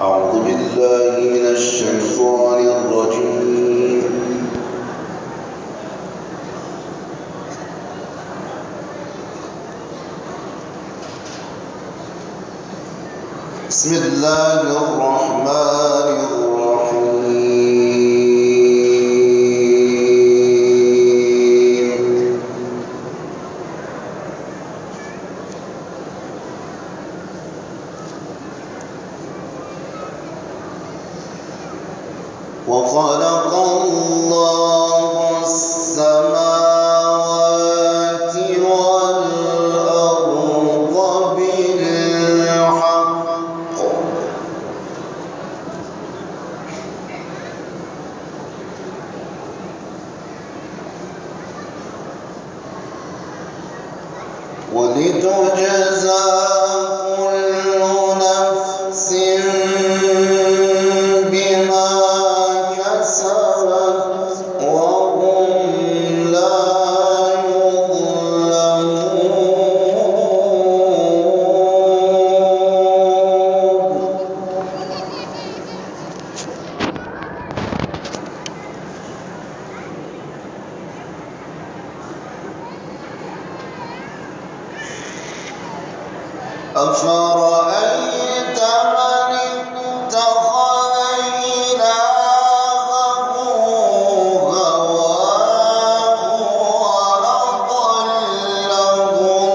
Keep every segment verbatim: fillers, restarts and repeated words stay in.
أعوذ بالله من الشيطان الرجيم. بسم الله الرحمن الرحيم. وخلق الله السماوات والأرض بالحق ولتجزى كل نفس بما كسبت وهم لا يظلمون. أفرأيت من اتخذ إلهه هواه وأضله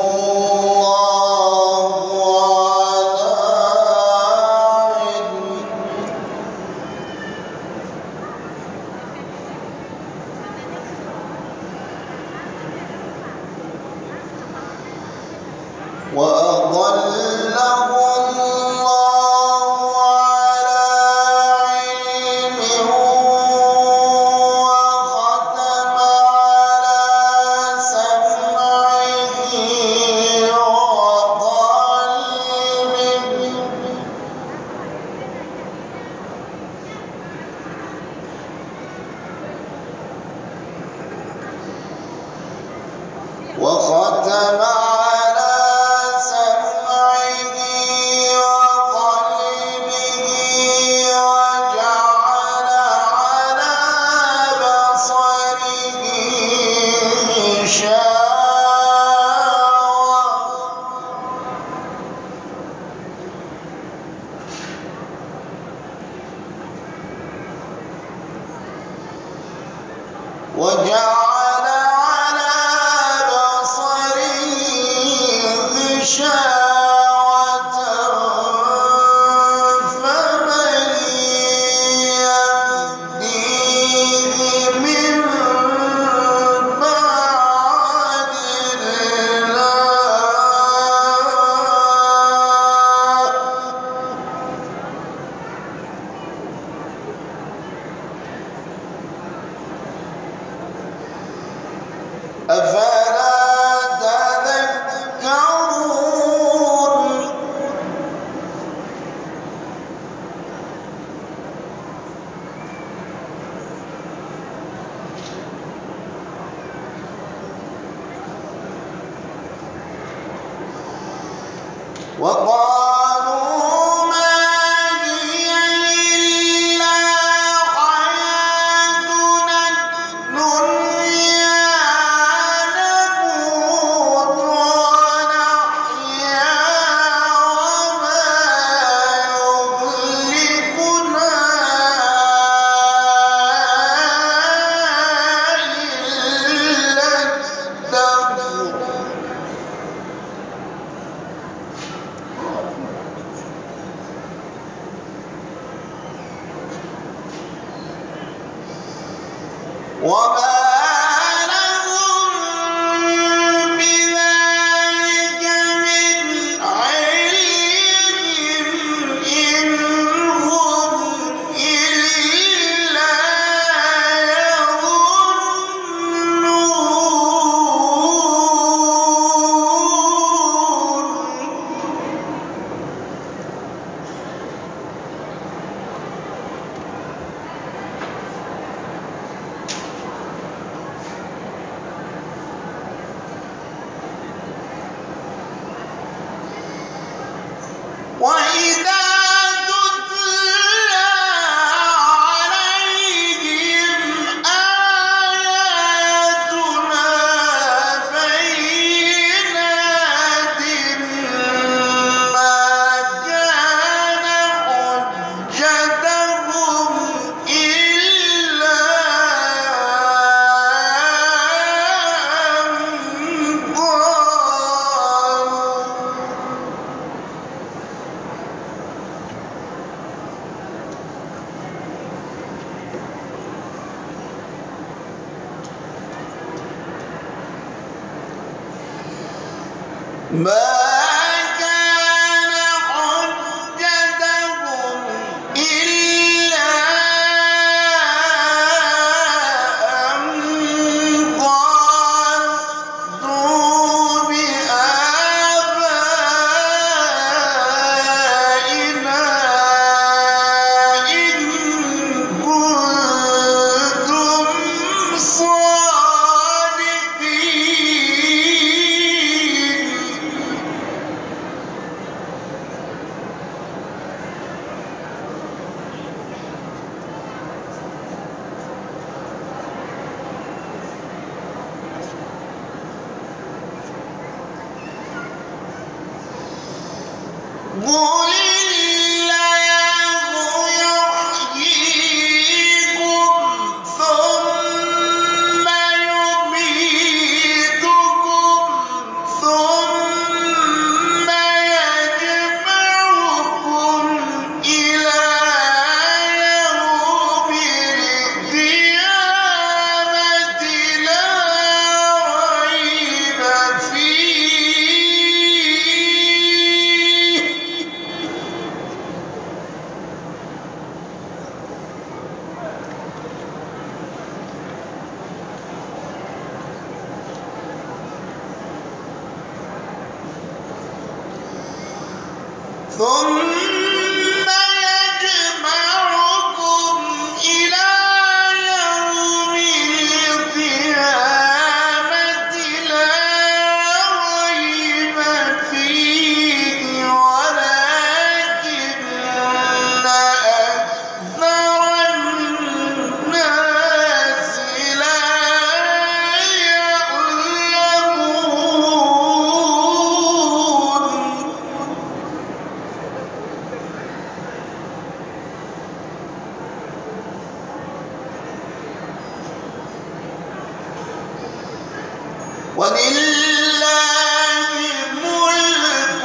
الله على علم وأضله الله على علم وختم على سمعه وقلبه وختم على سمعه وقلبه وجعل على بصره غشاوة وجعل على بصره غشاوة فمن يهديه من بعد الله أفلا تذكرون. وقالوا ما هي إلا حياتنا الدنيا نموت ونحيا وما يهلكنا إلا الدهر وما لهم بذلك من علم إن هم إلا يظنون. ما كان حجتهم إلا أن قالوا بآبائنا إن كنتم صادقين. قل الله يحييكم ثم يميتكم ثم يجمعكم إلى يوم القيامة لا ريب فيه. ثم يجمعكم إلى يوم القيامة لا ريب فيه ولكن أكثر الناس لا يعلمون. ولله ملك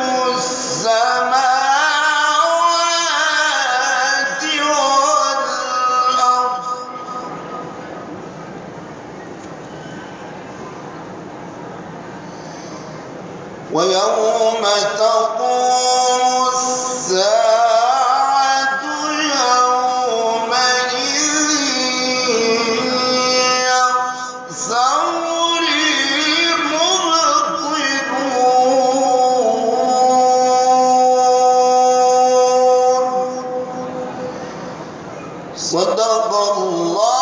السماوات والأرض ويوم تقوم الساعة يومئذ يخسر المبطلون. صدق الله